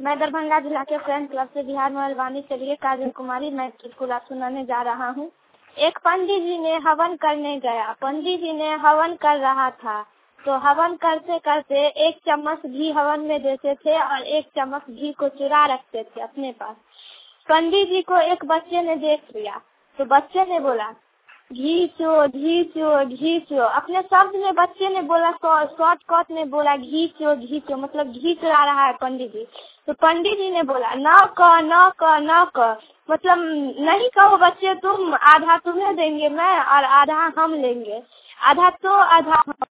मैं दरभंगा जिला के फ्रेंड क्लब से बिहार मोहलवानी से लिए काजल कुमारी मैं चुटकुला सुनाने जा रहा हूँ। एक पंडित जी ने हवन करने गया। पंडित जी ने हवन कर रहा था तो हवन करते करते एक चम्मच घी हवन में देते थे और एक चम्मच घी को चुरा रखते थे अपने पास। पंडित जी को एक बच्चे ने देख लिया तो बच्चे ने बोला घी चो घी चो घी चो। अपने शब्द में बच्चे ने बोला, शॉर्टकट में बोला घी चो मतलब घी चुरा रहा है पंडित जी। तो पंडित जी ने बोला न क मतलब नहीं कहो बच्चे, तुम आधा तुम्हें देंगे मैं और आधा हम लेंगे, आधा तो आधा हम।